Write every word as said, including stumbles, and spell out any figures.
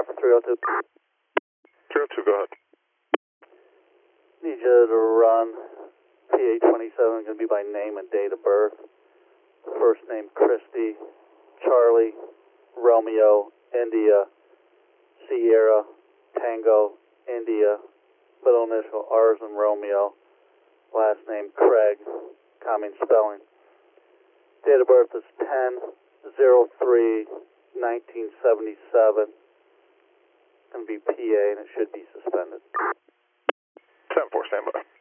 for three oh two. three oh two, go ahead. Need you to run P A twenty-seven, going to be by name and date of birth. First name Christy, Charlie, Romeo, India, Sierra, Tango, India, middle initial R's and Romeo, last name Craig, common spelling. Date of birth is ten oh three nineteen seventy-seven. Going to be P A and it should be suspended. ten four, stand by.